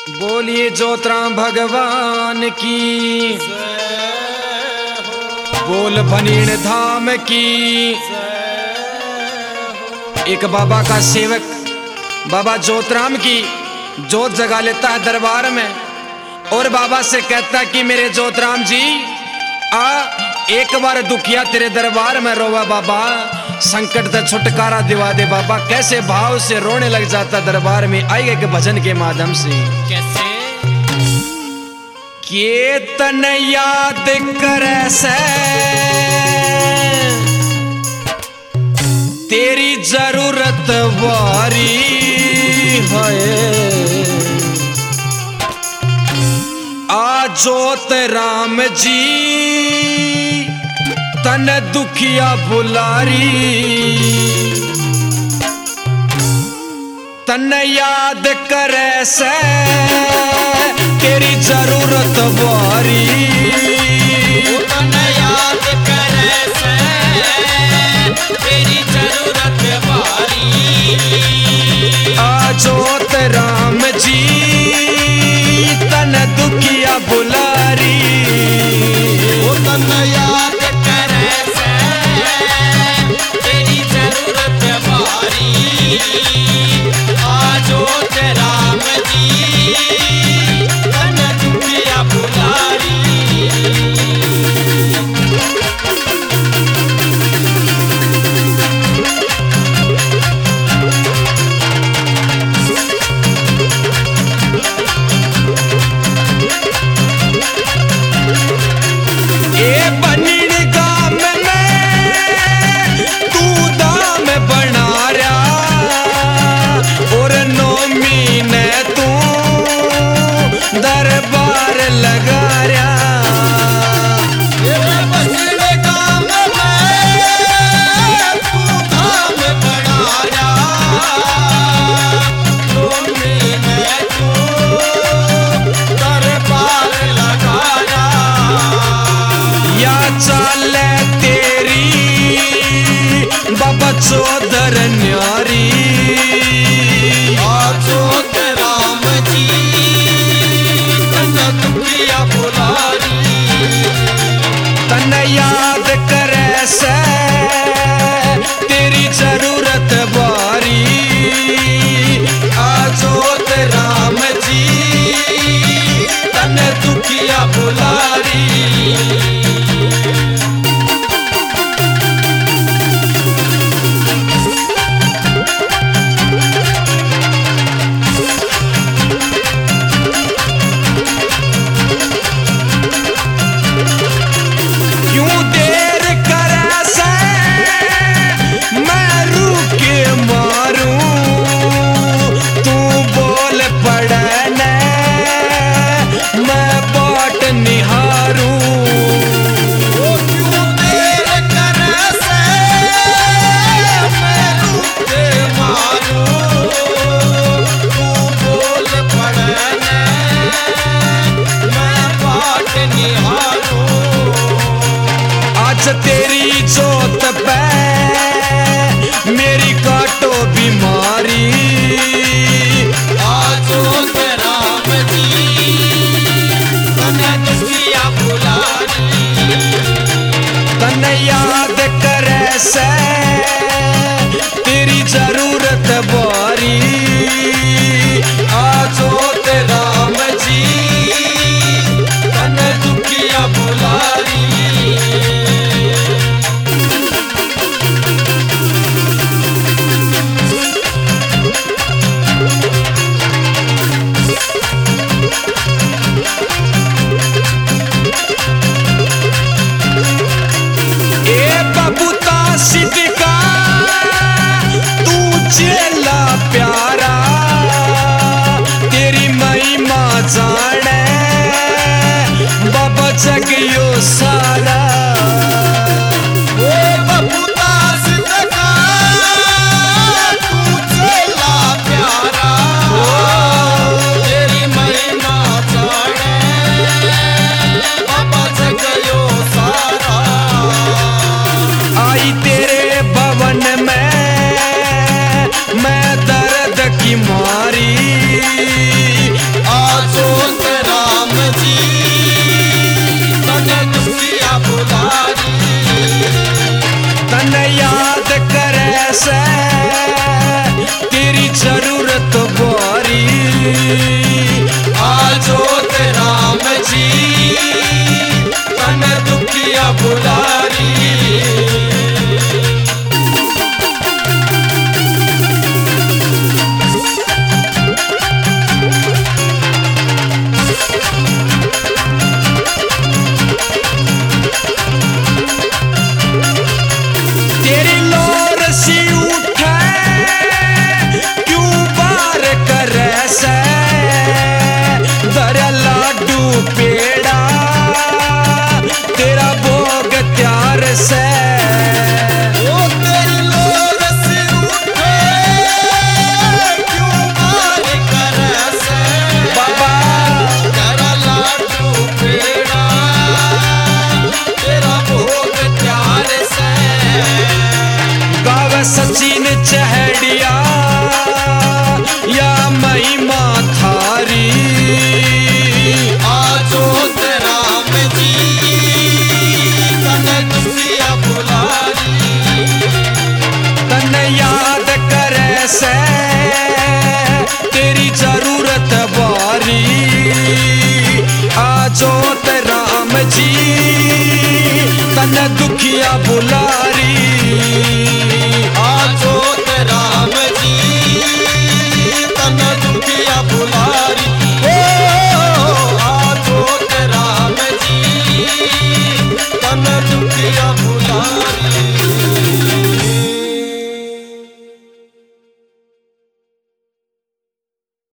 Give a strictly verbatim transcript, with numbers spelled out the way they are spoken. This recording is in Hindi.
बोलिए जोतराम भगवान की, बोल भनीण धाम की। एक बाबा का सेवक बाबा जोतराम की जोत जगा लेता है दरबार में और बाबा से कहता है कि मेरे जोतराम जी आ एक बार दुखिया तेरे दरबार में रोवा बाबा, संकट से छुटकारा दिवा दे बाबा। कैसे भाव से रोने लग जाता दरबार में आएगा के भजन के माध्यम से। कैसे कीर्तन याद करे से तेरी जरूरत वारी है, आ जोत राम जी तन दुखिया बुलारी, तन याद करे से तेरी जरूरत वारी, तन याद करे से तेरी जरूरत वारी। आ जोत राम जी तन दुखिया बुलारी, तन याद करे से तेरी जरूरत वारी। आजो राम जी तन दुखिया बुलारी। दरबार लगा रहा काम में तू धाम बना में तू दरबार लगा या चाल तेरी बाबा चौधर न्यारी। राम जी तन याद करे से तेरी जरूरत बारी, आजोत राम जी तन दुखिया बुलारी। तेरी जोत पे मेरी काटो बीमारी, आजोत राम जी तन दुखिया बुलारी। तन याद करे से तेरी जरूरत बारी, आजोत राम जी तन दुखिया बुलारी। प्यारा तेरी महिमा जाने बाबा जगियो सा